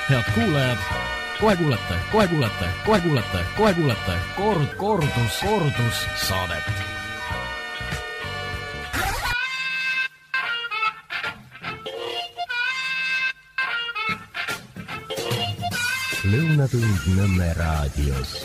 Head kuulajad, kohe kuulete kordus saadet. Lõunatund Nõmme raadios.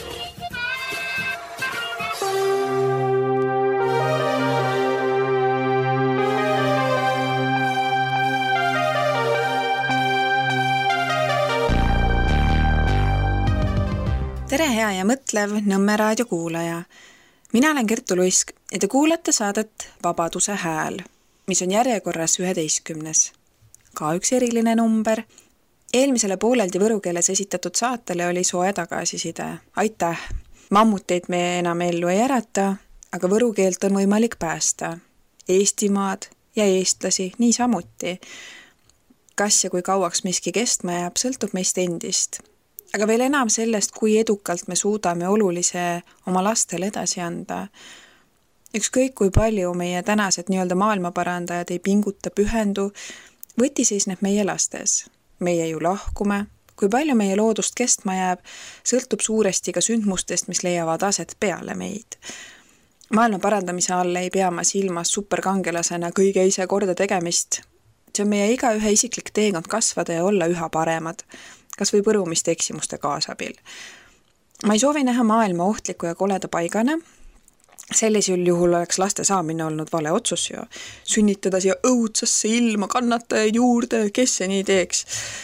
Tere hea ja mõtlev Nõmme raadio kuulaja. Mina olen Kertu Luisk ja te kuulate saadet Vabaduse hääl, mis on järjekorras 11. Ka üks eriline number. Eelmisele pooleldi võru keeles esitatud saatele oli soe tagasiside. Aitäh! Mammuteid me enam ellu ei ärata, aga võru keelt on võimalik päästa. Eestimaad ja eestlasi nii samuti. Kas ja kui kauaks miski kestma jääb, sõltub meist endist. Aga veel enam sellest, kui edukalt me suudame olulise oma lastele edasi anda. Ükskõik kui palju meie tänased nii-öelda maailmaparandajad ei pinguta pühendu, võti seisneb meie lastes. Meie ju lahkume. Kui palju meie loodust kestma jääb, sõltub suuresti ka sündmustest, mis leiavad aset peale meid. Maailma parandamise all ei pea ma silmas superkangelasena kõige ise korda tegemist. See on meie igaühe isiklik teekond kasvada ja olla üha paremad. Kas või põrumiste eksimuste kaasabil. Ma ei soovi näha maailma ohtliku ja koleda paigana. Sellisel juhul oleks laste saamine olnud vale otsus ja sünnitada siia õudsasse ilma kannatajaid juurde, kes see nii teeks.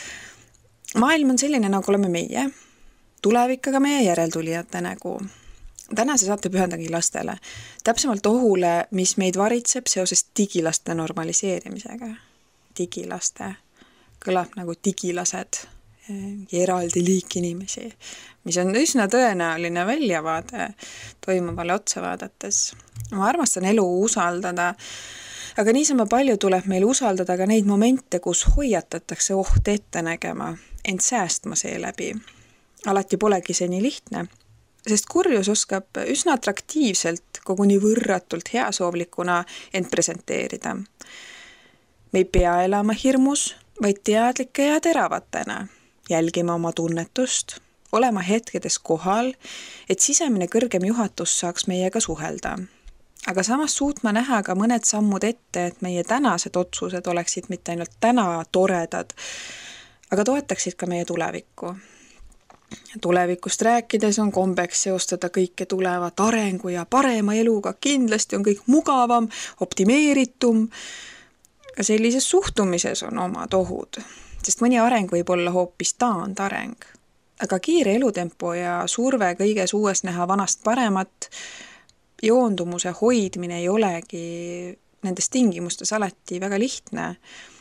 Maailm on selline, nagu oleme meie. Tulevik aga meie järeltulijate nägu. Tänase saate pühendangi lastele. Täpsemalt ohule, mis meid varitseb seoses digilaste normaliseerimisega. Digilaste. Kõlab nagu digilased. Eraldi liik inimesi, mis on üsna tõenäoline väljavaade toimuvale otsa vaadates. Ma armastan elu usaldada, aga niisama palju tuleb meil usaldada ka neid momente, kus hoiatatakse oht ette nägema, ent säästma seeläbi. Alati polegi see nii lihtne, sest kurjus oskab üsna atraktiivselt, koguni võrratult heasoovlikuna end presenteerida. Me ei pea elama hirmus, vaid teadlike ja teravatena. Jälgima oma tunnetust, olema hetkedes kohal, et sisemine kõrgem juhatus saaks meiega suhelda. Aga samas suutma näha ka mõned sammud ette, et meie tänased otsused oleksid mitte ainult täna toredad, aga toetaksid ka meie tulevikku. Tulevikust rääkides on kombeks seostada kõike tulevat arengu ja parema eluga, kindlasti on kõik mugavam, optimeeritum. Ka sellises suhtumises on omad ohud. Sest mõni areng võib olla hoopis taandareng. Aga kiire elutempo ja surve kõiges uues näha vanast paremat, joondumuse hoidmine ei olegi nendes tingimustes alati väga lihtne.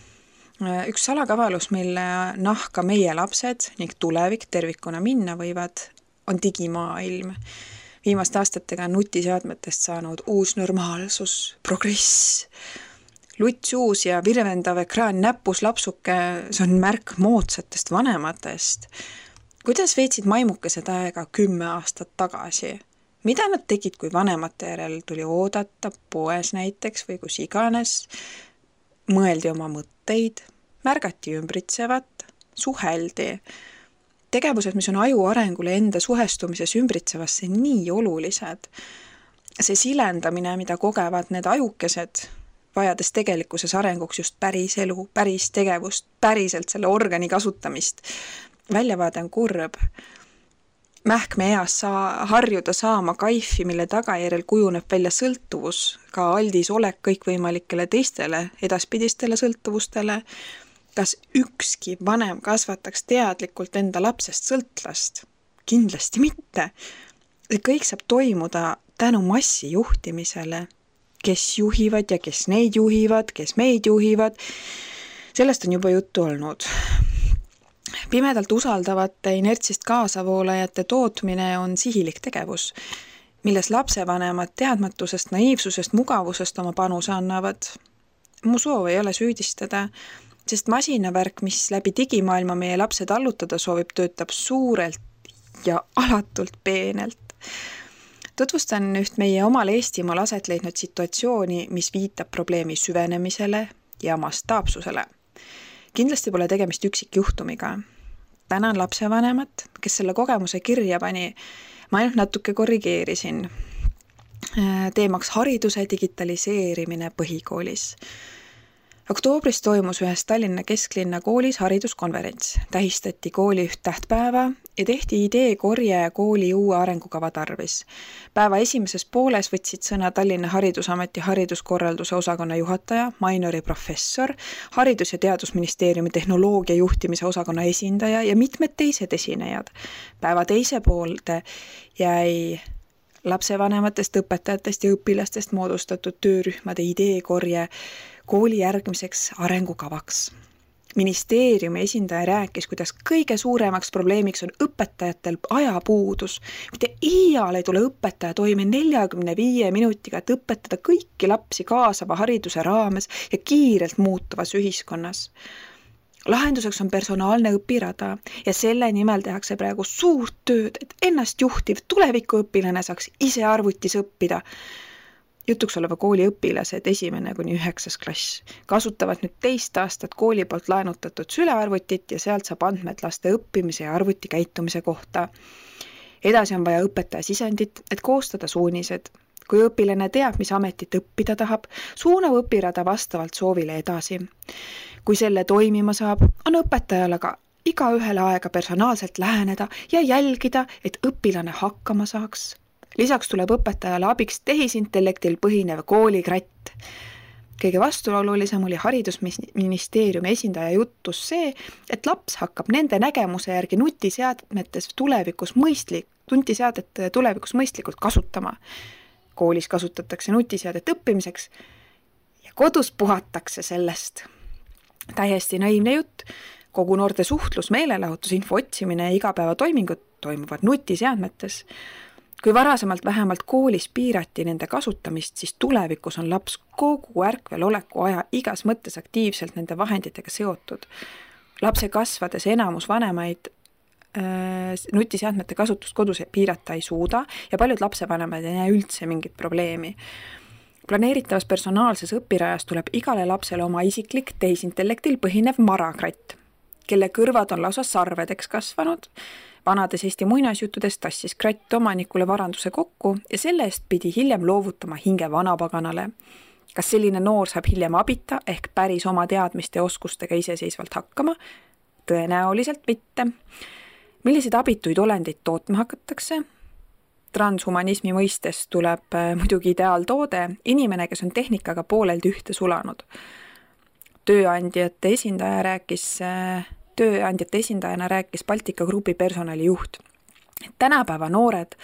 Üks salakavalus, mille nahka meie lapsed ning tulevik tervikuna minna võivad, on digimaailm. Viimaste aastatega nutiseadmetest saanud uus normaalsus, progress. Luts uus ja virvendav ekraan näpus lapsuke, see on märk moodsatest vanematest. Kuidas veetsid maimukesed aega 10 aastat tagasi? Mida nad tegid, kui vanemate järel tuli oodata poes näiteks või kus iganes? Mõeldi oma mõtteid, märgati ümbritsevat, suheldi. Tegevused, mis on aju arengule enda suhestumises ümbritsevasse nii olulised. See silendamine, mida kogevad need ajukesed, vajades tegelikkuses arenguks just päris elu, päris tegevust, päriselt selle organi kasutamist. Väljavaade on kurb. Mähkme eas harjuda saama kaifi, mille tagajärjel kujuneb välja sõltuvus, ka aldis olek kõikvõimalikele teistele edaspidistele sõltuvustele. Kas ükski vanem kasvataks teadlikult enda lapsest sõltlast? Kindlasti mitte. See kõik saab toimuda tänu massi juhtimisele. Kes juhivad ja kes neid juhivad, kes meid juhivad. Sellest on juba juttu olnud. Pimedalt usaldavate inertsist kaasavoolajate tootmine on sihilik tegevus, milles lapsevanemad teadmatusest, naiivsusest, mugavusest oma panuse annavad. Mu soov ei ole süüdistada, sest masinavärk, mis läbi digimaailma meie lapsed allutada soovib, töötab suurelt ja alatult peenelt. Tutvustan üht meie omal Eestimaal aset leidnud situatsiooni, mis viitab probleemi süvenemisele ja mastaapsusele. Kindlasti pole tegemist üksikjuhtumiga. tänan lapsevanemat, kes selle kogemuse kirja pani. Ma ainult natuke korrigeerisin. Teemaks hariduse digitaliseerimine põhikoolis. Oktoobris toimus ühes Tallinna kesklinna koolis hariduskonverents. Tähistati kooli üht tähtpäeva ja tehti ideekorje kooli uue arengukava tarvis. Päeva esimeses pooles võtsid sõna Tallinna Haridusameti hariduskorralduse osakonna juhataja, Mainori professor, Haridus- ja Teadusministeeriumi tehnoloogia juhtimise osakonna esindaja ja mitmed teised esinejad. Päeva teise poolde jäi lapsevanematest, õpetajatest ja õpilastest moodustatud töörühmade ideekorje kooli järgmiseks arengukavaks. Ministeeriumi esindaja rääkis, kuidas kõige suuremaks probleemiks on õpetajatel ajapuudus. Mitte iial ei tule õpetaja toime 45 minutiga, et õpetada kõiki lapsi kaasava hariduse raames ja kiirelt muutuvas ühiskonnas. Lahenduseks on personaalne õpirada ja selle nimel tehakse praegu suurt tööd, et ennast juhtiv tulevikuõpilane saaks ise arvutis õppida. Jutuks oleva kooli õpilased 1.–9. klass kasutavad nüüd 2 aastat kooli poolt laenutatud sülearvutit ja sealt saab andmed laste õppimise ja arvuti käitumise kohta. Edasi on vaja õpetaja sisendit, et koostada suunised. Kui õpilane teab, mis ametit õppida tahab, suunab õpirada vastavalt soovile edasi. Kui selle toimima saab, on õpetajal aga igaühele aega personaalselt läheneda ja jälgida, et õpilane hakkama saaks. Lisaks tuleb õpetajale abiks tehisintellektil põhinev koolikratt. Kõige vastuolulisem oli haridusministeeriumi esindaja jutus see, et laps hakkab nende nägemuse järgi nutiseadmete tulevikus mõistlikult kasutama. Koolis kasutatakse nutiseadet õppimiseks ja kodus puhatakse sellest. Täiesti naiivne jutt, kogu noorte suhtlus, meelelahutus, info otsimine ja igapäevatoimingud toimuvad nutiseadmetes. Kui varasemalt vähemalt koolis piirati nende kasutamist, siis tulevikus on laps kogu ärkvel oleku aja igas mõttes aktiivselt nende vahenditega seotud. Lapse kasvades enamus vanemaid nutiseadmete kasutust kodus piirata ei suuda ja paljud lapsevanemad ei näe üldse mingit probleemi. Planeeritavas personaalses õpirajas tuleb igale lapsele oma isiklik tehisintellektil põhinev marakratt, kelle kõrvad on lausa sarvedeks kasvanud. Vanades Eesti muinasjuttudes tassis kratt omanikule varanduse kokku ja selle eest pidi hiljem loovutama hinge vanapaganale. Kas selline noor saab hiljem abita ehk päris oma teadmiste ja oskustega iseseisvalt hakkama? Tõenäoliselt mitte. Milliseid abituid olendeid tootma hakatakse? Transhumanismi mõistes tuleb muidugi ideaaltoode, inimene, kes on tehnikaga pooleldi ühte sulanud. Tööandjate esindajana rääkis Baltika Grupi personalijuht. Tänapäeva noored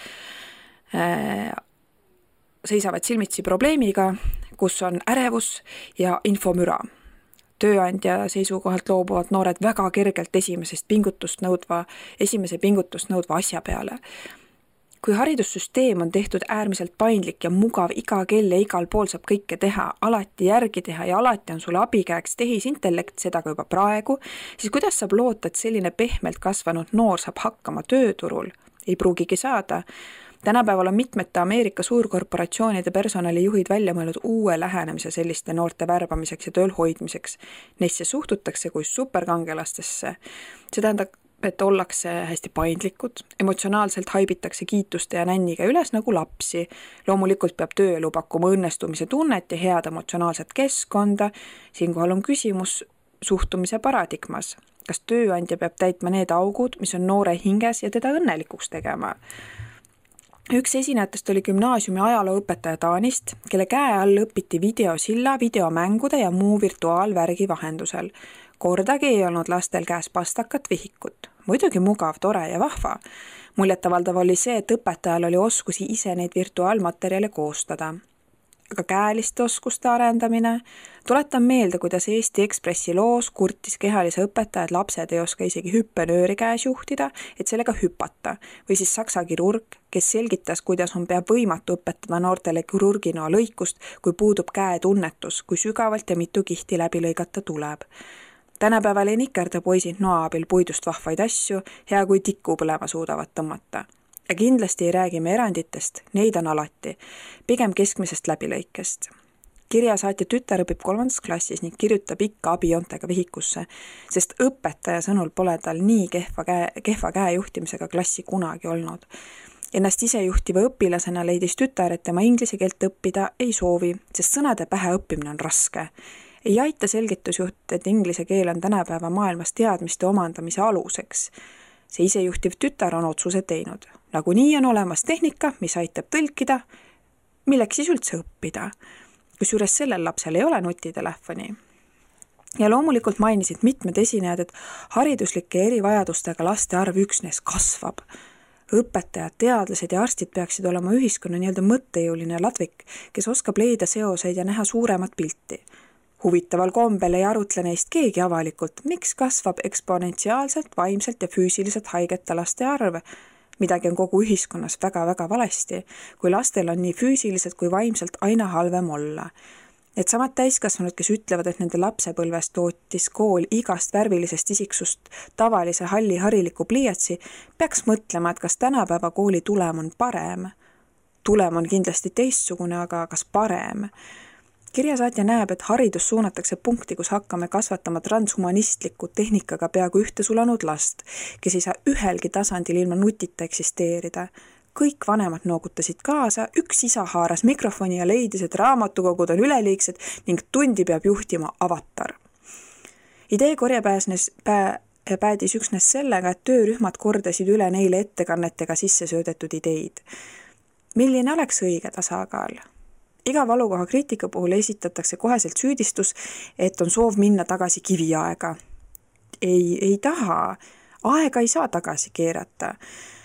seisavad silmitsi probleemiga, kus on ärevus ja infomüra. Tööandja seisukohalt loobuvad noored väga kergelt esimese pingutust nõudva asja peale. Kui haridussüsteem on tehtud äärmiselt paindlik ja mugav, iga kell ja igal pool saab kõike teha, alati järgi teha ja alati on sulle abikäeks tehisintellekt, seda ka juba praegu, siis kuidas saab loota, et selline pehmelt kasvanud noor saab hakkama tööturul? Ei pruugigi saada. Tänapäeval on mitmete Ameerika suurkorporatsioonide personalijuhid välja mõelnud uue lähenemise selliste noorte värbamiseks ja tööl hoidmiseks. Neisse suhtutakse kui superkangelastesse. See tähendab, et ollakse hästi paindlikud, emotsionaalselt haibitakse kiituste ja nänniga üles nagu lapsi. Loomulikult peab tööelu pakkuma õnnestumise tunnet ja head emotsionaalset keskkonda. Siinkohal on küsimus suhtumise paradigmas. Kas tööandja peab täitma need augud, mis on noore hinges ja teda õnnelikuks tegema? Üks esinejatest oli gümnaasiumi ajalooõpetaja Taanist, kelle käe all õpiti videosilla, videomängude ja muu virtuaalvärgi vahendusel. Kordagi ei olnud lastel käes pastakat vihikut. Muidugi mugav, tore ja vahva. Muljetavaldav oli see, et õpetajal oli oskusi ise neid virtuaalmaterjale koostada. Aga käeliste oskuste arendamine. Tuletan meelde, kuidas Eesti Ekspressi loos kurtis kehalise õpetaja, et lapsed ei oska isegi hüppenööri käes juhtida, et sellega hüpata. Või siis saksa kirurg, kes selgitas, kuidas on peab võimatu õpetada noortele kirurginoa lõikust, kui puudub käetunnetus, kui sügavalt ja mitu kihti läbi lõigata tuleb. Tänapäeval ei nikerda poisid noa abil puidust vahvaid asju, hea kui tikku põlema suudavad tõmmata. Ja kindlasti ei räägi me eranditest, neid on alati, pigem keskmisest läbilõikest. Kirjasaatja tütar õpib 3. klassis ning kirjutab ikka abijoontega vihikusse, sest õpetaja sõnul pole tal nii kehva käejuhtimisega klassi kunagi olnud. Ennast isejuhtiva õpilasena leidis tütar, et tema inglise keelt õppida ei soovi, sest sõnade pähe õppimine on raske. Ei aita selgitusjuht, et inglise keel on tänapäeva maailmas teadmiste omandamise aluseks. See isejuhtiv tütar on otsuse teinud. Nagunii on olemas tehnika, mis aitab tõlkida, milleks siis üldse õppida. Kusjuures sellel lapsel ei ole nutitelefoni. Ja loomulikult mainisid mitmed esinejad, et hariduslike erivajadustega laste arv üksnes kasvab. Õpetajad, teadlased ja arstid peaksid olema ühiskonna mõttejõuline ladvik, kes oskab leida seoseid ja näha suuremat pilti. Huvitaval kombel ei arutle neist keegi avalikult, miks kasvab eksponentsiaalselt, vaimselt ja füüsiliselt haigete laste arv. Midagi on kogu ühiskonnas väga-väga valesti, kui lastel on nii füüsiliselt kui vaimselt aina halvem olla. Et samad täiskasvanud, kes ütlevad, et nende lapsepõlvest tootis kool igast värvilisest isiksust tavalise halli hariliku pliiatsi, peaks mõtlema, et kas tänapäeva kooli tulem on parem. Tulem on kindlasti teistsugune, aga kas parem? Kirjasaatja näeb, et haridus suunatakse punkti, kus hakkame kasvatama transhumanistliku tehnikaga peaaegu ühte sulanud last, kes ei saa ühelgi tasandil ilma nutita eksisteerida. Kõik vanemad noogutasid kaasa, üks isa haaras mikrofoni ja leidis, et raamatukogud on üleliigsed ning tundi peab juhtima avatar. Idee korja päädis üksnes sellega, et töörühmad kordasid üle neile ettekannetega sisse söödetud ideid. Milline oleks õige tasakaal? Iga valukoha kriitika puhul esitatakse koheselt süüdistus, et on soov minna tagasi kiviaega. Ei taha. Aega ei saa tagasi keerata.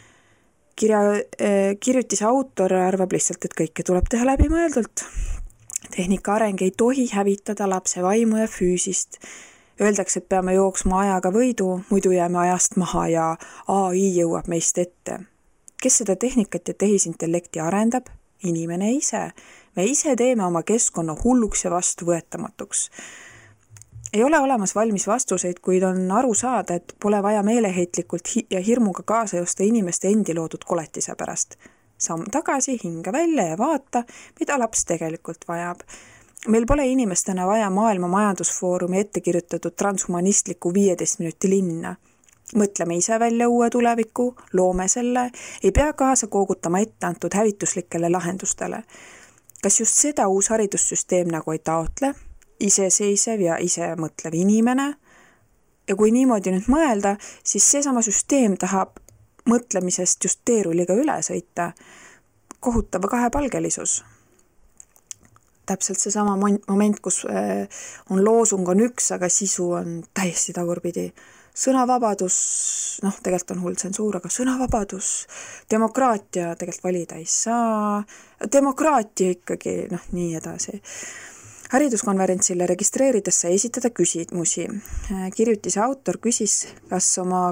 Kirjutise autor arvab lihtsalt, et kõike tuleb teha läbimõeldult. Tehnika areng ei tohi hävitada lapse vaimu ja füüsist. Öeldakse, et peame jooksma ajaga võidu, muidu jääme ajast maha ja AI jõuab meist ette. Kes seda tehnikat ja tehisintellekti arendab? Inimene ise. Me ise teeme oma keskkonna hulluks ja vastuvõetamatuks. Ei ole olemas valmis vastuseid, kuid on aru saada, et pole vaja meeleheitlikult ja hirmuga kaasa josta inimeste endi loodud koletise pärast. Samm tagasi, hinga välja ja vaata, mida laps tegelikult vajab. Meil pole inimestena vaja Maailma Majandusfoorumi ette kirjutatud transhumanistliku 15 minuti linna. Mõtleme ise välja uue tuleviku, loome selle, ei pea kaasa koogutama ette antud hävituslikele lahendustele. Kas just seda uus haridussüsteem nagu ei taotle? Iseseisev ja ise mõtlev inimene? Ja kui niimoodi nüüd mõelda, siis seesama süsteem tahab mõtlemisest just teerulliga üle sõita. Kohutava kahepalgelisus. Täpselt seesama moment, kus on loosung on üks, aga sisu on täiesti tagurpidi. Sõnavabadus, tegelikult on hull tsensuur, aga sõnavabadus, demokraatia tegelikult valida ei saa, demokraatia ikkagi, nii edasi. Hariduskonverentsile registreerides sai esitada küsimusi. Kirjutise autor küsis, kas oma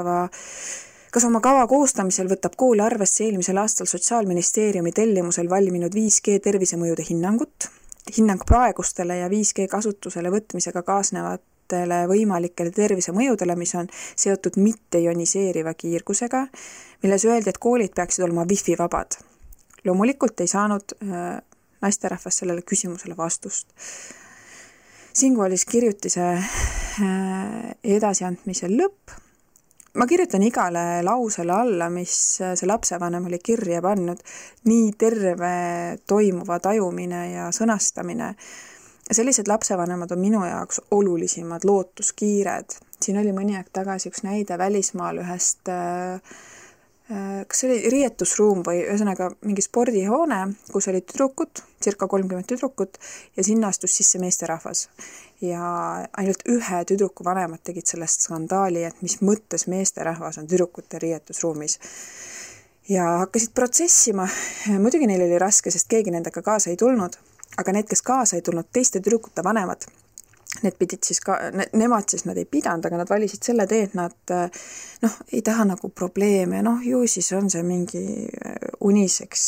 kava koostamisel võtab kool arvesse eelmisel aastal Sotsiaalministeeriumi tellimusel valminud 5G tervisemõjude hinnang praegustele ja 5G kasutusele võtmisega kaasnevad võimalikele tervisemõjudele, mis on seotud mitteioniseeriva kiirgusega, milles öeldi, et koolid peaksid olema wifi vabad. Loomulikult ei saanud naisterahvas sellele küsimusele vastust. Siinkohal kirjutise edasiandmisel lõpp. Ma kirjutan igale lausele alla, mis see lapsevanem oli kirja pannud, nii terve toimuva tajumine ja sõnastamine. Sellised lapsevanemad on minu jaoks olulisimad lootuskiired. Siin oli mõni aeg tagasi üks näide välismaal ühest, kas see oli riietusruum või ühesõnaga mingi spordihoone, kus oli tüdrukut, circa 30 tüdrukut ja sinna astus sisse meesterahvas. Ja ainult ühe tüdruku vanemad tegid sellest skandaali, et mis mõttes meesterahvas on tüdrukute riietusruumis. Ja hakkasid protsessima. Muidugi neil oli raske, sest keegi nendega kaasa ei tulnud. Aga need, kes kaasa ei tulnud, teiste tüdrukute vanemad, nemad nad ei pidanud, aga nad valisid selle tee, et nad ei taha nagu probleeme, ju siis on see mingi uniseks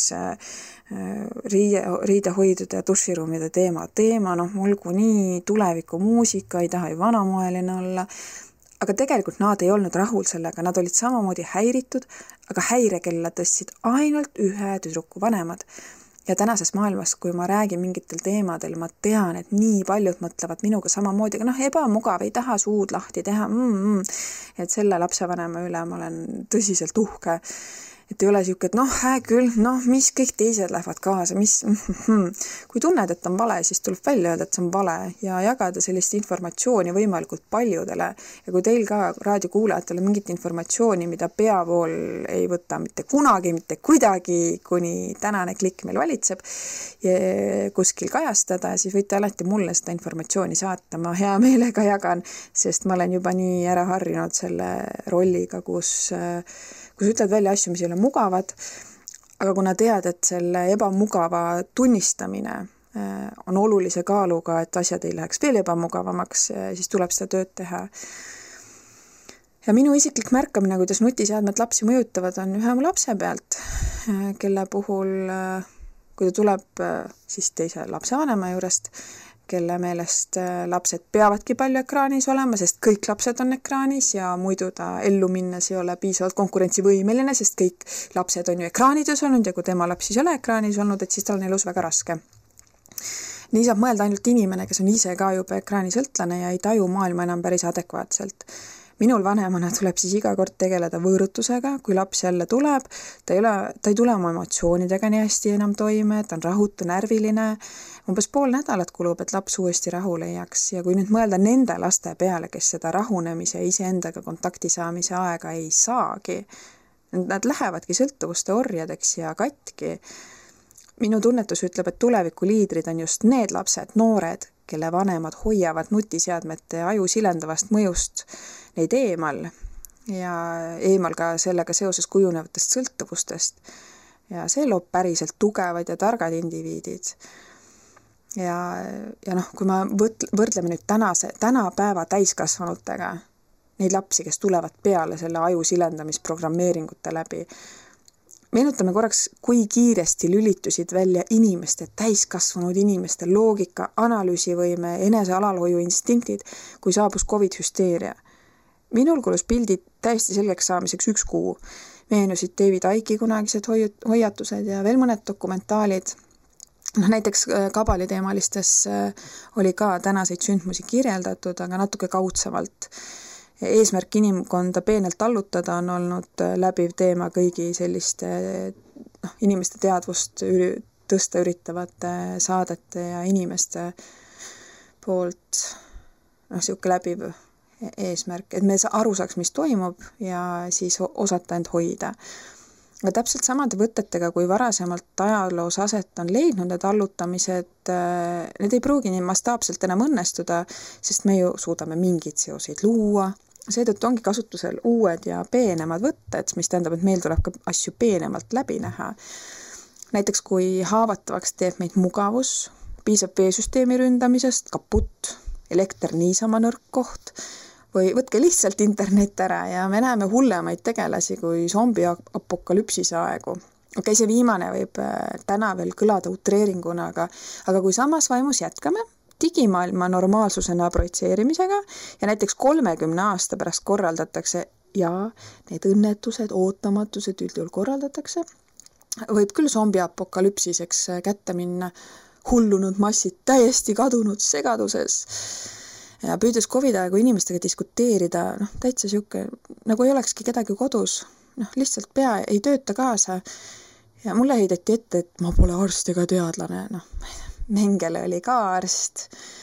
riidehoidude ja duširuumide teema, olgu nii tuleviku muusika, ei taha ju vanamoeline olla, aga tegelikult nad ei olnud rahul sellega, nad olid samamoodi häiritud, aga häirekella tõstsid ainult ühe tüdruku vanemad. Ja tänases maailmas, kui ma räägin mingitel teemadel, ma tean, et nii paljud mõtlevad minuga samamoodi, aga ebamugav, ei taha suud lahti teha. Et selle lapsevanema üle ma olen tõsiselt uhke. Et ei ole siuke, et hää küll, mis kõik teised lähevad kaasa, Kui tunned, et on vale, siis tuleb välja öelda, et see on vale ja jagada sellist informatsiooni võimalikult paljudele. Ja kui teil ka raadiokuulajatele mingit informatsiooni, mida peavool ei võta mitte kunagi, mitte kuidagi, kuni tänane klikk meil valitseb ja kuskil kajastada, siis võite alati mulle seda informatsiooni saata. Ma hea meelega jagan, sest ma olen juba nii ära harjunud selle rolliga, kus ütled välja asju, mis ei ole mugavad, aga kuna tead, et selle ebamugava tunnistamine on olulise kaaluga, et asjad ei läheks veel ebamugavamaks, siis tuleb seda tööd teha. Ja minu isiklik märkamine, kuidas nutiseadmed lapsi mõjutavad, on ühe mu lapse pealt, kelle puhul, kui ta tuleb siis teise lapsevanema juurest, kelle meelest lapsed peavadki palju ekraanis olema, sest kõik lapsed on ekraanis ja muidu ta ellu minnes ei ole piisavalt konkurentsivõimeline, sest kõik lapsed on ju ekraanides olnud ja kui tema laps siis ei ole ekraanis olnud, et siis tal on elus väga raske. Nii saab mõelda ainult inimene, kes on ise ka juba ekraanisõltlane ja ei taju maailma enam päris adekvaatselt. Minul vanemana tuleb siis iga kord tegeleda võõrutusega, kui laps jälle tuleb, ta ei tule oma emotsioonidega nii hästi enam toime, ta on rahutu, närviline. Umbes pool nädalat kulub, et laps uuesti rahu leiaks ja kui nüüd mõelda nende laste peale, kes seda rahunemise ja iseendaga kontakti saamise aega ei saagi, nad lähevadki sõltuvuste orjadeks ja katki. Minu tunnetus ütleb, et tuleviku liidrid on just need lapsed, noored, kelle vanemad hoiavad nutiseadmete aju silendavast mõjust neid eemal ja eemal ka sellega seoses kujunevatest sõltuvustest. Ja see loob päriselt tugevad ja targad indiviidid. Ja kui ma võrdleme nüüd tänapäeva täiskasvanutega, neid lapsi, kes tulevad peale selle aju silendamisprogrammeeringute läbi, meenutame korraks, kui kiiresti lülitusid välja inimeste, täiskasvanud inimeste loogika, analüüsivõime, enese alalhoiu instinktid, kui saabus COVID-hüsteeria. Minul kulus pildid täiesti selgeks saamiseks 1 kuu. Meenusid David Icke'i kunagised hoiatused ja veel mõned dokumentaalid. Näiteks kabaliteemalistes oli ka tänaseid sündmusi kirjeldatud, aga natuke kaudsemalt. Eesmärk inimkonda peenelt tallutada on olnud läbiv teema kõigi selliste inimeste teadvust tõsta üritavate saadete ja inimeste poolt siuke läbiv eesmärk, et me aru saaks, mis toimub ja siis osata end hoida. Aga täpselt samade võtetega, kui varasemalt ajaloos aset on leidnud need allutamised, need ei pruugi nii mastaapselt enam õnnestuda, sest me ju suudame mingeid seoseid luua. Seetõttu ongi kasutusel uued ja peenemad võtted, mis tähendab, et meil tuleb ka asju peenemalt läbi näha. Näiteks kui haavatavaks teeb meid mugavus, piisab veesüsteemi ründamisest, kaput, elekter niisama nõrk koht, või võtke lihtsalt internet ära ja me näeme hullemaid tegelasi kui zombi apokalüpsise aegu. Okei, see viimane võib täna veel kõlada utreeringuna, aga kui samas vaimus jätkame digimaailma normaalsusena projitseerimisega ja näiteks 30 aasta pärast korraldatakse ja need õnnetused, ootamatused üldjuhul korraldatakse, võib küll zombi apokalüpsiseks kätte minna hullunud massid täiesti kadunud segaduses. Ja püüdes COVID-aegu inimestega diskuteerida, täitsa siuke, nagu ei olekski kedagi kodus, lihtsalt pea ei tööta kaasa. Ja mulle heideti ette, et ma pole arst ega teadlane, Mengele oli ka arst.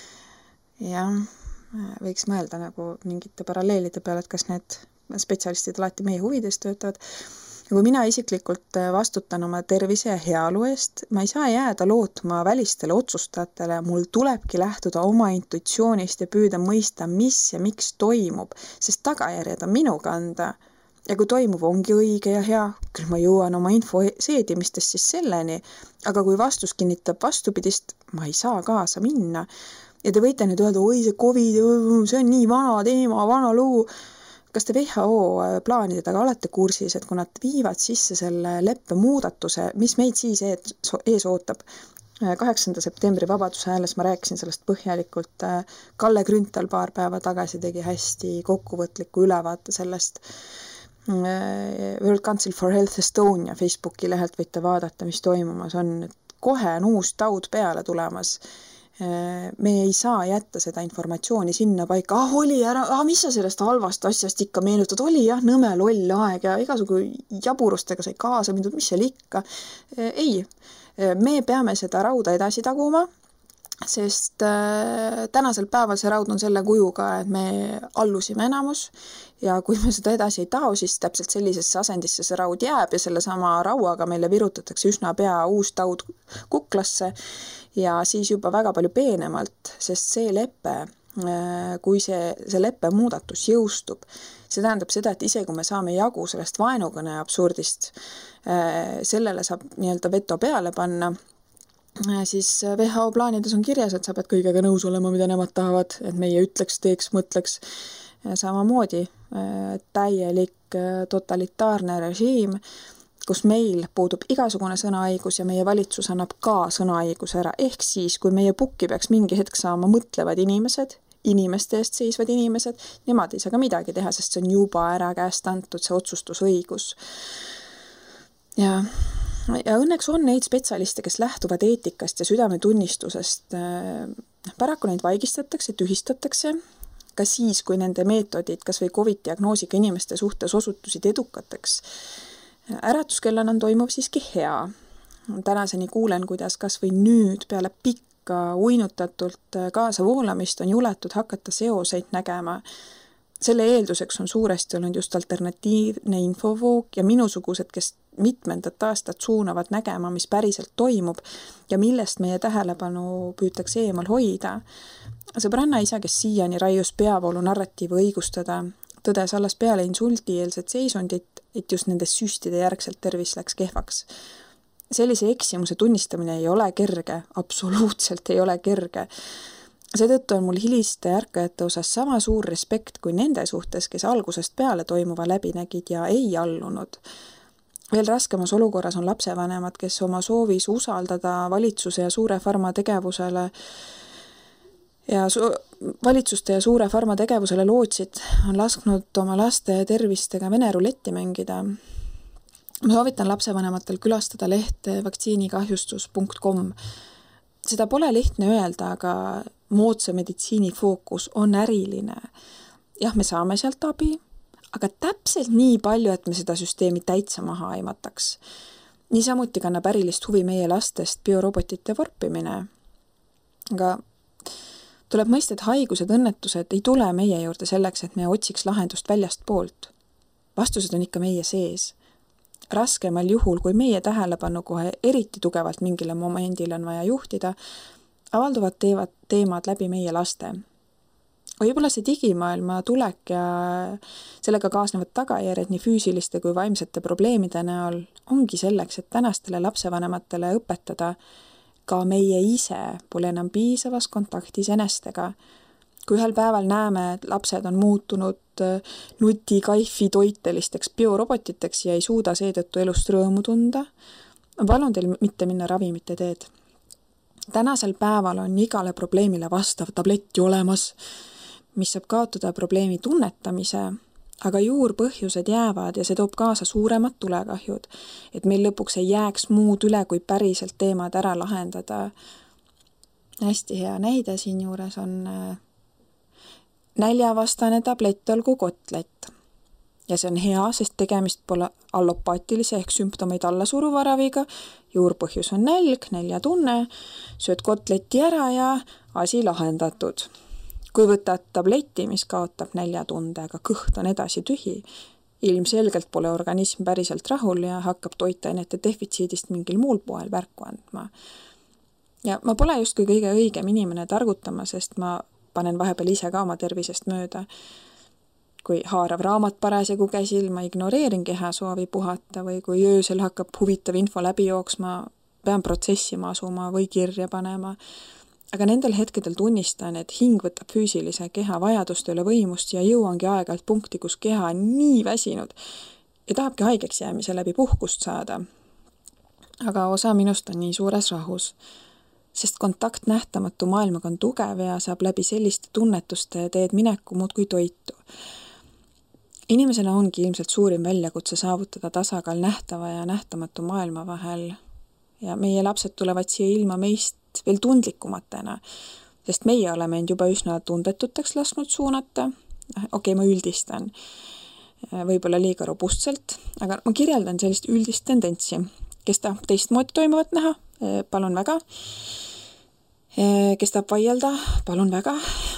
Ja võiks mõelda nagu mingite paralleelide peale, et kas need spetsialistid alati meie huvides töötavad. Ja kui mina isiklikult vastutan oma tervise ja heaolu eest, ma ei saa jääda lootma välistele otsustajatele, mul tulebki lähtuda oma intuitsioonist ja püüda mõista, mis ja miks toimub, sest tagajärjed on minu kanda. Ja kui toimub ongi õige ja hea, küll ma jõuan oma info seedimistest siis selleni, aga kui vastus kinnitab vastupidist, ma ei saa kaasa minna. Ja te võite nüüd öelda, oi see COVID, see on nii vana teema, vana lugu. Kas te WHO plaanide taga olete kursis, et kui nad viivad sisse selle leppe muudatuse, mis meid siis ees ootab? 8. septembri Vabaduse hääles ma rääkisin sellest põhjalikult. Kalle Grünthal paar päeva tagasi tegi hästi kokkuvõtliku ülevaate sellest. World Council for Health Estonia Facebooki lehelt võite vaadata, mis toimumas on. kohe on uus taud peale tulemas. Me ei saa jätta seda informatsiooni sinna paika, oli ära, mis sa sellest halvast asjast ikka meenutad, oli jah, nõme loll aeg ja igasugu jaburustega sai kaasa mindud, mis seal ikka. Ei, me peame seda rauda edasi taguma, sest tänasel päeval see raud on selle kujuga, et me allusime enamus ja kui me seda edasi ei tao, siis täpselt sellisesse asendisse see raud jääb ja selle sama rauaga meile virutatakse üsna pea uus taud kuklasse ja siis juba väga palju peenemalt, sest see leppe, kui see leppe muudatus jõustub, see tähendab seda, et ise kui me saame jagu sellest vaenukõne absurdist, sellele saab nii-öelda veto peale panna, siis WHO plaanides on kirjas, et sa pead kõigega nõus olema, mida nemad tahavad, et meie ütleks, teeks, mõtleks. Samamoodi täielik totalitaarne režiim, kus meil puudub igasugune sõnaõigus ja meie valitsus annab ka sõnaõigus ära. Ehk siis, kui meie pukki peaks mingi hetk saama mõtlevad inimesed, inimeste eest seisvad inimesed, nemad ei saa ka midagi teha, sest see on juba ära käest antud, see otsustusõigus. Ja õnneks on neid spetsialiste, kes lähtuvad eetikast ja südametunnistusest. Paraku neid vaigistatakse, tühistatakse, ka siis, kui nende meetodid, kas või COVID-diagnoosiga inimeste suhtes osutusid edukateks. Äratuskellana on toimuv siiski hea. Tänaseni kuulen, kuidas kas või nüüd peale pikka uinutatult kaasa voolamist on juletud hakata seoseid nägema. Selle eelduseks on suuresti olnud just alternatiivne infovoog ja minusugused, kes mitmendat aastat suunavad nägema, mis päriselt toimub ja millest meie tähelepanu püütakse eemal hoida. Sõbranna isa, kes siiani raius peavoolu narratiivi õigustada, tõdes alles peale insultieelset seisundit, et just nende süstide järgselt tervis läks kehvaks. Sellise eksimuse tunnistamine ei ole kerge, absoluutselt ei ole kerge. Seetõttu on mul hiliste ärkajate osas sama suur respekt kui nende suhtes, kes algusest peale toimuva läbi nägid ja ei allunud. Veel raskemas olukorras on lapsevanemad, kes oma soovis usaldada valitsuse ja suure farma tegevusele valitsuste ja suure farma tegevusele lootsid, on lasknud oma laste tervistega Vene ruletti mängida. Ma soovitan lapsevanematel külastada lehte vaktsiinikahjustus.com. Seda pole lihtne öelda, aga moodsa meditsiini fookus on äriline. Jah, me saame sealt abi, aga täpselt nii palju, et me seda süsteemi täitsa maha aimataks. Niisamuti kannab ärilist huvi meie lastest biorobotite vorpimine. Aga tuleb mõista, et haigused, õnnetused ei tule meie juurde selleks, et me otsiks lahendust väljast poolt. Vastused on ikka meie sees. Raskemal juhul, kui meie tähelepanu kohe eriti tugevalt mingile momendile on vaja juhtida, avalduvad teemad läbi meie laste. Võib-olla see digimaailma tulek ja sellega kaasnevad tagajärjed nii füüsiliste kui vaimsete probleemide näol ongi selleks, et tänastele lapsevanematele õpetada, ka meie ise pole enam piisavas kontaktis enestega. Kui ühel päeval näeme, et lapsed on muutunud nutikaifi toitelisteks biorobotiteks ja ei suuda seetõttu elust rõõmu tunda, palun teil mitte minna ravimite teed. Tänasel päeval on igale probleemile vastav tablett ju olemas, mis saab kaotada probleemi tunnetamise, aga juurpõhjused jäävad ja see toob kaasa suuremad tulekahjud, et meil lõpuks ei jääks muud üle, kui päriselt teemad ära lahendada. Hästi hea näide siin juures on näljavastane tablett olgu kotlet. Ja see on hea, sest tegemist pole allopaatilise ehk sümptomeid allasuruva raviga, juurpõhjus on nälg, näljatunne, sööd kotleti ära ja asi lahendatud. Kui võtad tableti, mis kaotab näljatunde, aga kõht on edasi tühi, ilmselgelt pole organism päriselt rahul ja hakkab toitainete defitsiidist mingil muul poel värku andma. Ja ma pole justkui kõige õigem inimene targutama, sest ma panen vahepeal ise ka oma tervisest mööda. Kui haarav raamat parasjagu käsil, ma ignoreerin keha soovi puhata või kui öösel hakkab huvitav info läbi jooksma, pean protsessima asuma või kirja panema. Aga nendel hetkedel tunnistan, et hing võtab füüsilise keha vajaduste üle võimust ja jõuangi aeg-ajalt punkti, kus keha on nii väsinud ja tahabki haigeks jäämise läbi puhkust saada. Aga osa minust on nii suures rahus, sest kontakt nähtamatu maailmaga on tugev ja saab läbi selliste tunnetuste teed mineku muud kui toitu. Inimesena ongi ilmselt suurim väljakutse saavutada tasakaal nähtava ja nähtamatu maailma vahel ja meie lapsed tulevad siia ilma meist veel tundlikumatena, sest meie oleme end juba üsna tundetuteks lasknud suunata. Okei, ma üldistan võib-olla liiga robustselt, aga ma kirjeldan sellist üldist tendentsi. Kes tahab teistmoodi toimuvat näha, palun väga. Kes tahab vaielda, palun väga.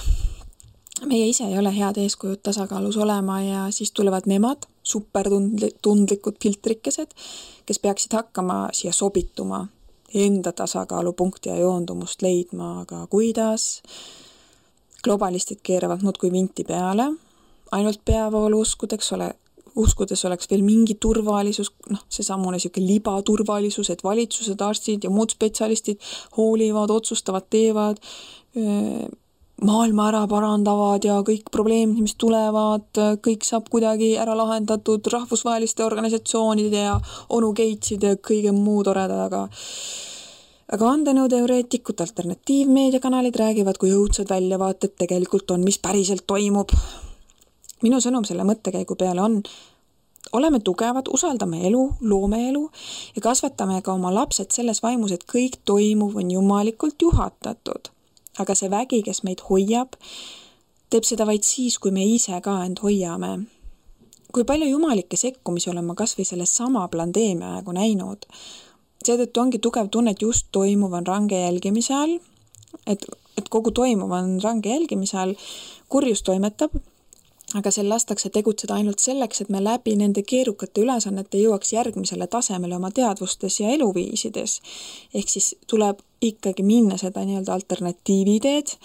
Meie ise ei ole head eeskujud tasakaalus olema ja siis tulevad nemad, supertundlikud filtrikesed, kes peaksid hakkama siia sobituma, enda tasakaalupunkti ja joondumust leidma, aga kuidas? Globalistid keeravad muudkui vinti peale, ainult peavoolu uskudes oleks veel mingi turvalisus, see samune siuke libaturvalisus, et valitsused, arstid ja muud spetsialistid hoolivad, otsustavad, teevad, maailma ära parandavad ja kõik probleemid, mis tulevad, kõik saab kuidagi ära lahendatud rahvusvaheliste organisatsioonide ja onu Gateside ja kõige muu toredaga. Aga andenõuteoreetikud, alternatiivmeediakanalid räägivad, kui õudsed väljavaated tegelikult on, mis päriselt toimub. Minu sõnum selle mõttekäigu peale on, oleme tugevad, usaldame elu, loome elu ja kasvatame ka oma lapsed selles vaimus, et kõik toimuv on jumalikult juhatatud. Aga see vägi, kes meid hoiab, teeb seda vaid siis, kui me ise ka end hoiame. Kui palju jumalikke sekkumisi olen ma kas või selle sama pandeemia aegu näinud. Seetõttu ongi tugev tunne, et just toimuv on range jälgimise all, et kogu toimuv on range jälgimise all, kurjus toimetab, aga sel lastakse tegutseda ainult selleks, et me läbi nende keerukate ülesannete jõuaks järgmisele tasemele oma teadvustes ja eluviisides. Ehk siis tuleb ikkagi minna seda nii-öelda alternatiiviteed,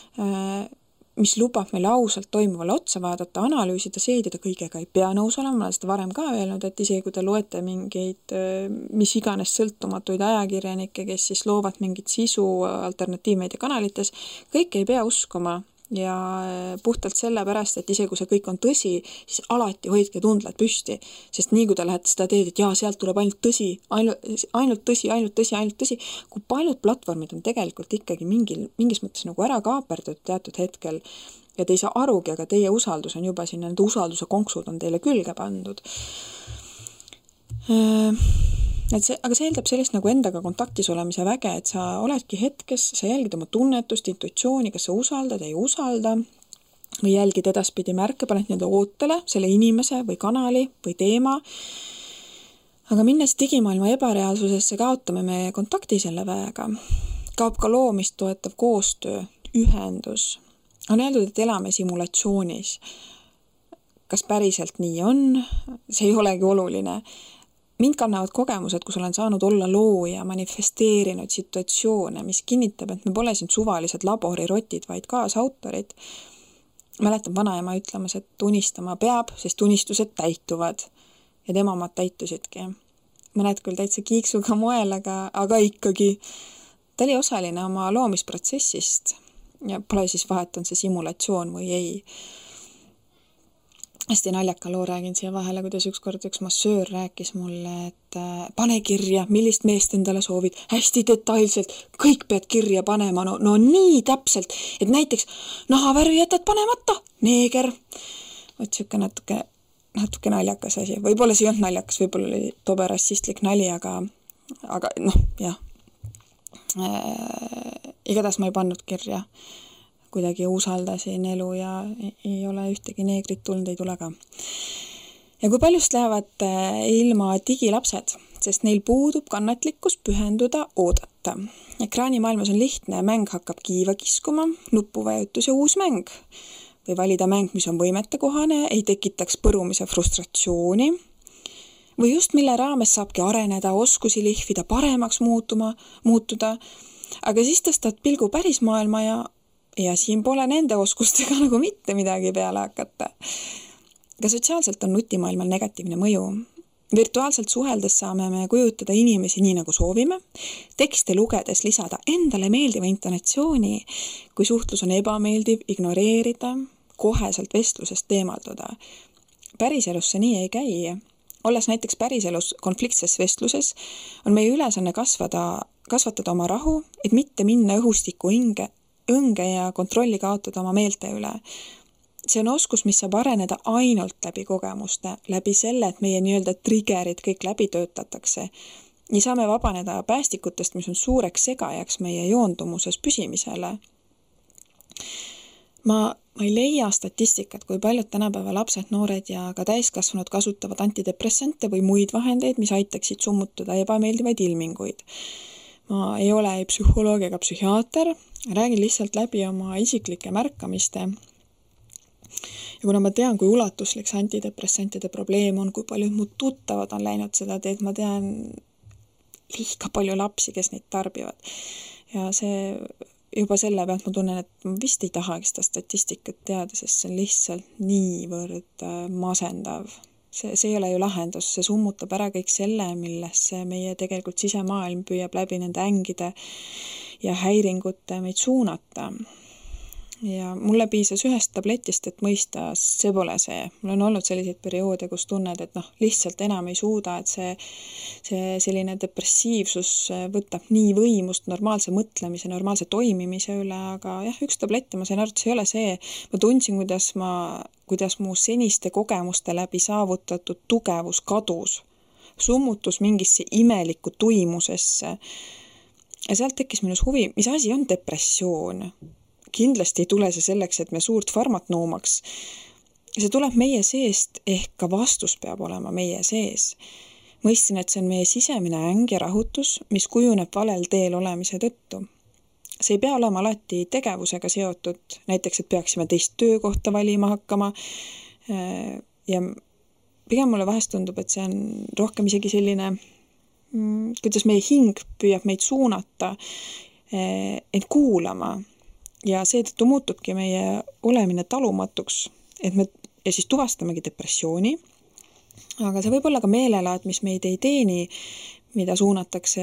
mis lubab meil ausalt toimuvale otsa vaadata, analüüsida, seedida, kõigega ei pea nõus olema. Ma olen seda varem ka öelnud, et isegi kui te loete mingeid, mis iganes sõltumatuid ajakirjanikke, kes siis loovad mingit sisu alternatiivmeediakanalites, kõik ei pea uskuma. Ja puhtalt sellepärast, et isegi kui see kõik on tõsi, siis alati hoidke tundled püsti, sest nii kui te lähete seda teed, et sealt tuleb ainult tõsi, ainult tõsi, kui paljud platvormid on tegelikult ikkagi mingis mõttes nagu ära kaaperdatud teatud hetkel ja te ei saa arugi, aga teie usaldus on juba sinna, need usalduse konksud on teile külge pandud. Aga see eeldab sellist nagu endaga kontaktis olemise väge, et sa oledki hetkes, sa jälgid oma tunnetust, intuitsiooni, kas sa usaldad, ei usalda, või jälgid edaspidi märke, paned nii-öelda ootele selle inimese või kanali või teema. Aga minnes digimaailma ebareaalsusesse kaotame me kontakti selle väega. Kaob ka loomist toetav koostöö, ühendus. On öeldud, et elame simulatsioonis. Kas päriselt nii on? See ei olegi oluline. Mind kannavad kogemused, kus olen saanud olla looja, manifesteerinud situatsioone, mis kinnitab, et me pole siin suvalised laborirotid, vaid kaasautorid. Mäletan vanaema ütlemas, et unistama peab, sest unistused täituvad. Ja tema omad täitusidki. Mõned küll täitsa kiiksuga moel, aga ikkagi. Ta oli osaline oma loomisprotsessist ja pole siis vahet, on see simulatsioon või ei. Hästi naljaka loo räägin siia vahele, kuidas ükskord üks massöör rääkis mulle, et pane kirja, millist meest endale soovid, hästi detailselt, kõik pead kirja panema, no nii täpselt, et näiteks nahavärvi jätad panemata, neeger. Võt siuke natuke naljakas asi, võib-olla see ei olnud naljakas, võib-olla oli tobe rassistlik nali, aga jah. Igatahes ma ei pannud kirja. Kuidagi usaldasin elu ja ei ole ühtegi neegrit tulnud, ei tule ka. Ja kui paljust lähevad ilma digilapsed, sest neil puudub kannatlikkus pühenduda, oodata. Ekraanimaailmas on lihtne, mäng hakkab kiiva kiskuma, nupuvajutus ja uus mäng. Või valida mäng, mis on võimetekohane, ei tekitaks põrumise frustratsiooni. Või just mille raames saabki areneda, oskusi lihvida, paremaks muutuda. Aga siis tõstad pilgu päris maailma ja siin pole nende oskustega nagu mitte midagi peale hakata. Ka sotsiaalselt on nutimaailmal negatiivne mõju. Virtuaalselt suheldes saame me kujutada inimesi nii nagu soovime, tekste lugedes lisada endale meeldiva intonatsiooni, kui suhtlus on ebameeldiv, ignoreerida, koheselt vestlusest teemalduda. Päriselus see nii ei käi. Olles näiteks päriselus konfliktses vestluses, on meie ülesanne kasvatada oma rahu, et mitte minna õhustiku õnge ja kontrolli kaotada oma meelte üle. See on oskus, mis saab areneda ainult läbi kogemuste, läbi selle, et meie nii-öelda triggerid kõik läbi töötatakse Nii saame vabaneda päästikutest, mis on suureks segajaks meie joondumuses püsimisele. Ma ei leia statistikat, kui paljud tänapäeva lapsed, noored ja ka täiskasvanud kasutavad antidepressante või muid vahendeid, mis aitaksid summutada ebameeldivaid ilminguid. Ma ei ole ei psühholoog ega psühhiaater, räägin lihtsalt läbi oma isiklike märkamiste. Ja kuna ma tean, kui ulatuslik see antidepressantide probleem on, kui paljud mu tuttavad on läinud seda teed, ma tean liiga palju lapsi, kes neid tarbivad. Ja see juba selle pealt ma tunnen, et ma vist ei tahagi seda statistikat teada, sest see on lihtsalt niivõrd masendav. See ei ole ju lahendus, see summutab ära kõik selle, millesse meie tegelikult sisemaailm püüab läbi nende ängide ja häiringute meid suunata. Ja mulle piisas ühest tabletist, et mõista, see pole see. Mul on olnud selliseid perioode, kus tunned, et lihtsalt enam ei suuda, et see selline depressiivsus võtab nii võimust normaalse mõtlemise, normaalse toimimise üle, aga jah, üks tablett ja ma sain aru, et see ei ole see. Ma tundsin, kuidas mu seniste kogemuste läbi saavutatud tugevus kadus. Summutus mingisse imelikku tuimusesse. Ja sealt tekkis minus huvi, mis asi on depressioon? Kindlasti ei tule see selleks, et me suurt farmat nuumaks. See tuleb meie seest, ehk ka vastus peab olema meie sees. Mõistsin, et see on meie sisemine äng ja rahutus, mis kujuneb valel teel olemise tõttu. See ei pea olema alati tegevusega seotud, näiteks, et peaksime teist töökohta valima hakkama. Ja pigem mulle vahest tundub, et see on rohkem isegi selline, kuidas meie hing püüab meid suunata, et kuulama. Ja seetõttu muutubki meie olemine talumatuks, ja siis tuvastamegi depressiooni, aga see võib olla ka meelelaad, mis meid ei teeni, mida suunatakse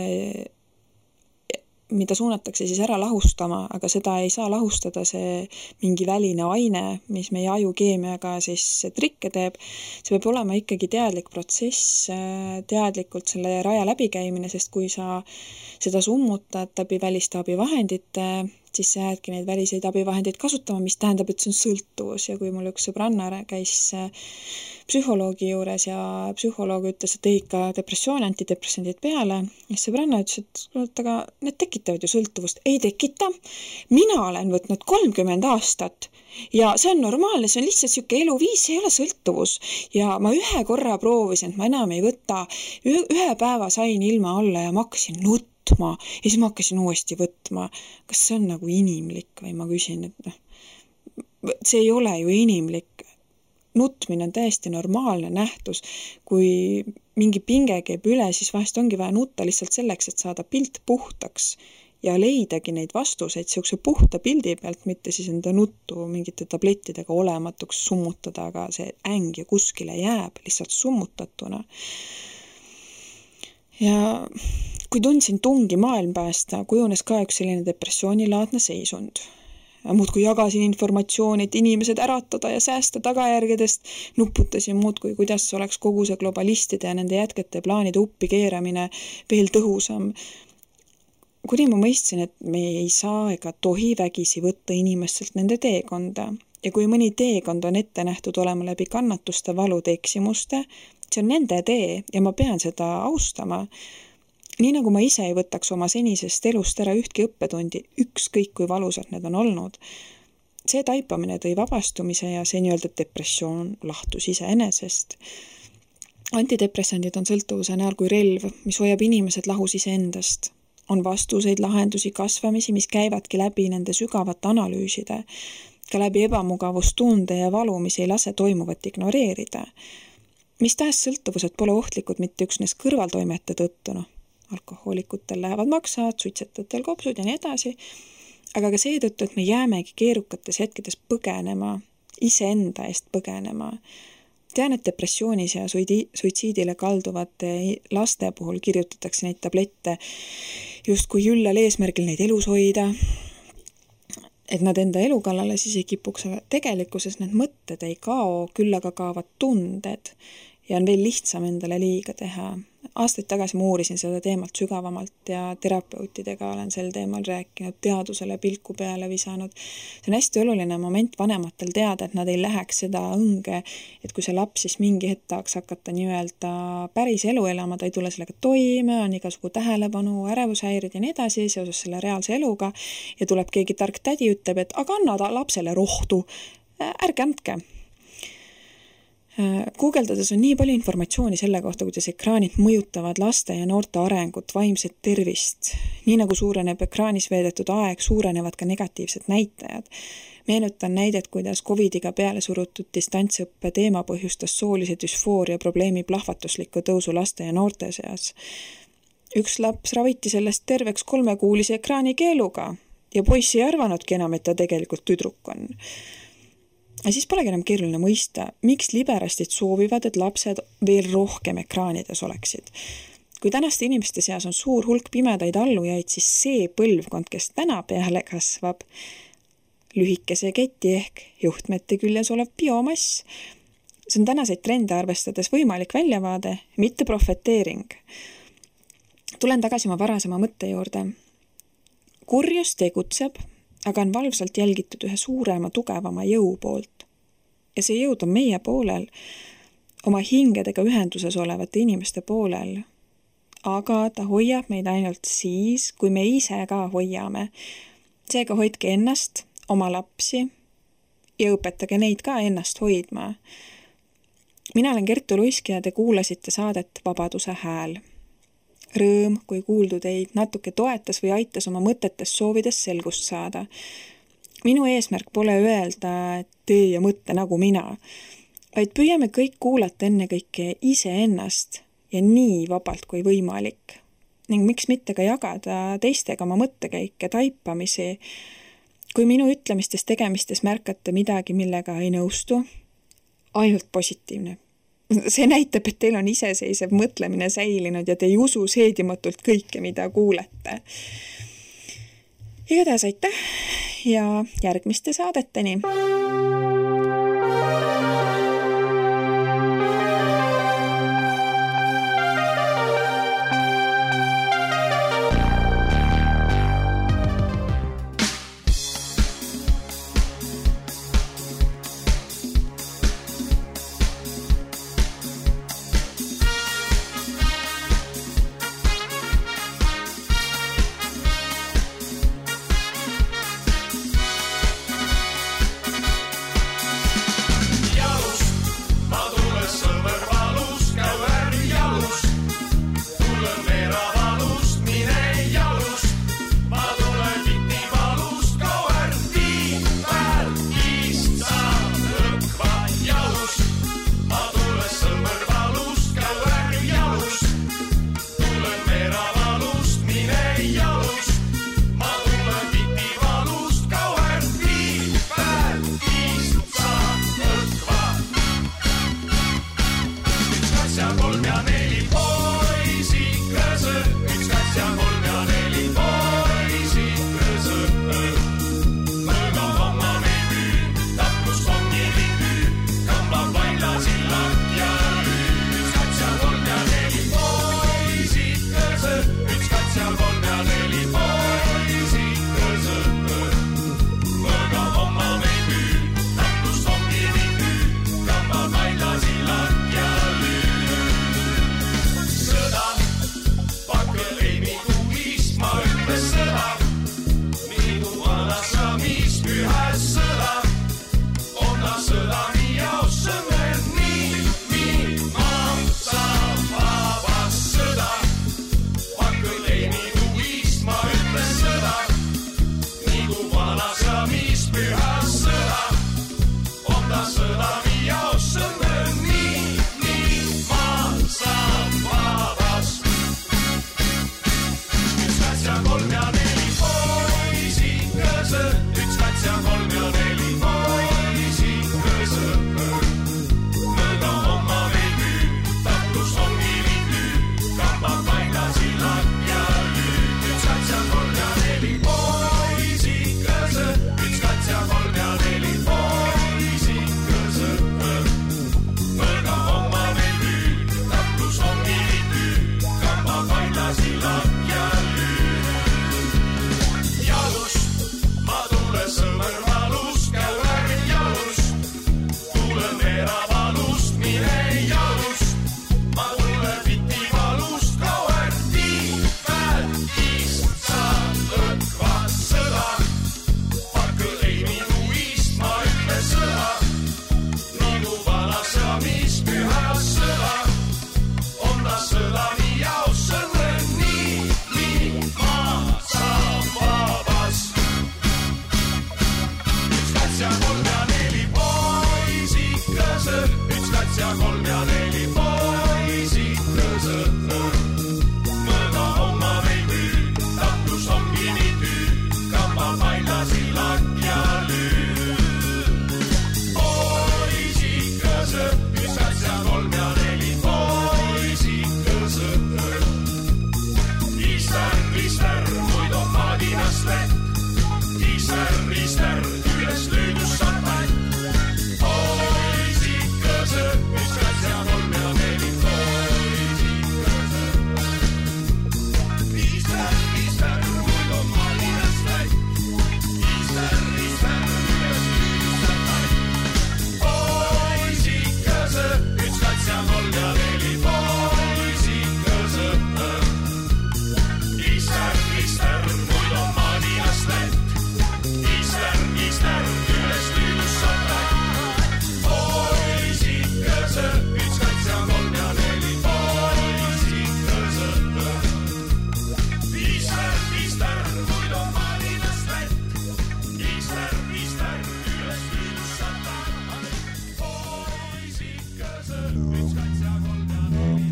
siis ära lahustama, aga seda ei saa lahustada see mingi väline aine, mis meie ajukeemiaga siis trikke teeb. See peab olema ikkagi teadlik protsess, teadlikult selle raja läbikäimine, sest kui sa seda summutad läbi väliste abivahendite, siis sa jäädki neid väliseid abivahendeid kasutama, mis tähendab, et see on sõltuvus. Ja kui mul üks sõbranna käis psühholoogi juures ja psühholoog ütles, et ikka depressiooni antidepressandid peale, ja sõbranna ütles, et aga need tekitavad ju sõltuvust. Ei tekita. Mina olen võtnud 30 aastat ja see on normaalne, see on lihtsalt siuke eluviis, see ei ole sõltuvus. Ja ma ühe korra proovisin, et ma enam ei võta. Ühe päeva sain ilma olla ja ma hakkasin nutma ja siis ma hakkasin uuesti võtma. Kas see on nagu inimlik või ma küsin, et see ei ole ju inimlik. Nutmine on täiesti normaalne nähtus. Kui mingi pinge käib üle, siis vahest ongi vaja nutta lihtsalt selleks, et saada pilt puhtaks ja leidagi neid vastuseid siukse puhta pildi pealt, mitte siis enda nuttu mingite tablettidega olematuks summutada, aga see äng ja kuskile jääb lihtsalt summutatuna. Ja kui tundsin tungi maailm päästa, kujunes ka üks selline depressioonilaadne seisund. Muudkui jagasin informatsiooni, et inimesed äratada ja säästa tagajärgedest, nuputasin muudkui, kuidas oleks kogu see globalistide ja nende jätkete plaanide uppi keeramine veel tõhusam. Kuni ma mõistsin, et me ei saa ega tohi vägisi võtta inimestelt nende teekonda. Ja kui mõni teekond on ette nähtud olema läbi kannatuste, valude, eksimuste, see on nende tee ja ma pean seda austama. Nii nagu ma ise ei võtaks oma senisest elust ära ühtki õppetundi, ükskõik kui valusad need on olnud. See taipamine tõi vabastumise ja see nii-öelda depressioon lahtus iseenesest. Antidepressandid on sõltuvuse näol kui relv, mis hoiab inimesed lahus iseendast. On vastuseid, lahendusi, kasvamisi, mis käivadki läbi nende sügavat analüüside, ka läbi ebamugavustunde ja valu, mis ei lase toimuvat ignoreerida. Mis tahes sõltuvused pole ohtlikud mitte üksnes kõrvaltoimete tõttu, alkohoolikutel lähevad maksad, suitsetajatel kopsud ja nii edasi, aga ka seetõttu, et me jäämegi keerukates hetkedes põgenema, iseenda eest põgenema. Tean, et depressioonis ja suitsiidile kalduvate laste puhul kirjutatakse neid tablette justkui üllal eesmärgil neid elus hoida, et nad enda elu kallale siis ei kipuks, aga tegelikkuses need mõtted ei kao, küll aga kaovad tunded ja on veel lihtsam endale liiga teha. aastaid tagasi ma uurisin seda teemalt sügavamalt ja terapeutidega olen sel teemal rääkinud, teadusele pilku peale visanud. See on hästi oluline moment vanematel teada, et nad ei läheks seda õnge, et kui see laps siis mingi hetk tahaks hakata nii-öelda päris elu elama, ta ei tule sellega toime, on igasugu tähelepanu, ärevushäirid ja nii edasi seoses selle reaalse eluga ja tuleb keegi tark tädi, ütleb, et aga anna ta lapsele rohtu, ärge andke. Guugeldades on nii palju informatsiooni selle kohta, kuidas ekraanid mõjutavad laste ja noorte arengut, vaimset tervist. Nii nagu suureneb ekraanis veedetud aeg, suurenevad ka negatiivsed näitajad. Meenutan näidet, kuidas COVIDiga peale surutud distantsõppe teema põhjustas soolise düsfooria probleemi plahvatusliku tõusu laste ja noorte seas. Üks laps raviti sellest terveks 3-kuulise ekraanikeeluga ja poiss ei arvanudki enam, et ta tegelikult tüdruk on. Ja siis polegi enam keeruline mõista, miks liberastid soovivad, et lapsed veel rohkem ekraanides oleksid. Kui tänaste inimeste seas on suur hulk pimedaid allujaid, siis see põlvkond, kes täna peale kasvab, lühikese keti ehk juhtmete küljes olev biomass. See on tänaseid trende arvestades võimalik väljavaade, mitte profeteering. Tulen tagasi oma varasema mõtte juurde. Kurjus tegutseb, aga on valvsalt jälgitud ühe suurema, tugevama jõu poolt. Ja see jõud on meie poolel, oma hingedega ühenduses olevate inimeste poolel. Aga ta hoiab meid ainult siis, kui me ise ka hoiame. Seega hoidke ennast, oma lapsi ja õpetage neid ka ennast hoidma. Mina olen Kertu Luisk ja te kuulasite saadet Vabaduse hääl. Rõõm, kui kuuldu teid natuke toetas või aitas oma mõtetes soovides selgust saada. Minu eesmärk pole öelda, et tee ja mõtte nagu mina, vaid püüame kõik kuulata enne kõike ise ennast ja nii vabalt kui võimalik. Ning miks mitte ka jagada teistega oma mõttekäike, taipamisi. Kui minu ütlemistes tegemistes märkate midagi, millega ei nõustu, ainult positiivne. See näitab, et teil on iseseisev mõtlemine säilinud ja te ei usu seedimatult kõike, mida kuulete. Igatahes aitäh ja järgmiste saadeteni! veravalust, mine jalust. Ma tule piti valust, kauerti päätis sa õkva sõda. Pakku ei minu iist, ma ütle sõda. Nagu vana sõda, mis püha sõda. On ta sõda nii jaos sõnne, nii maa saab vabas. Üks kats ja 3 ja 4 poisikõse. Üks kats ja 3 ja 4 poisikõse. Mõõda oma veel müü, Tartus ongi nii tüü. Kamba pailasi lakk ja lüü. Poisikõse, üks kats ja 3 ja 4 poisikõse. Ister, muid on maadinast lett. Ister, üles löödus saab pätt. Poisikõse, üks kats ja 3 ja 4 poisikõse. Ister, muid on maadinast lett. Ister, üles löödus saab pätt. Poisikõse, üks kats ja 3 ja 4 poisikõse. Ister, muid on maadinast lett. Ister, üles lüüdus saab pätt. Poisikõse, üks kats ja 3 ja 4 poisikõse. Ister, muid on maadinast lett. Ister, üles lüüdus saab pätt. Poisikõse, üks kats ja 3 ja 4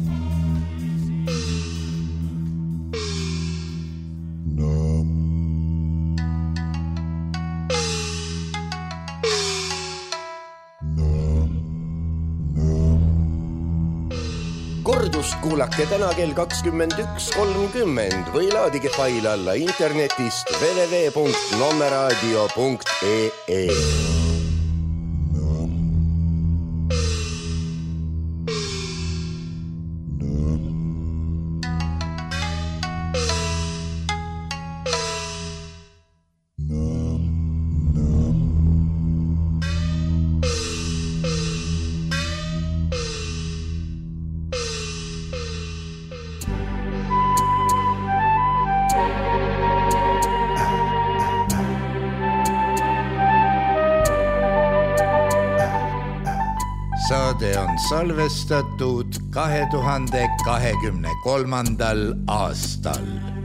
Kordust kuulake täna kell 21.30 või laadige fail alla internetist www.nommeradio.ee. Saade on salvestatud 2023. aastal.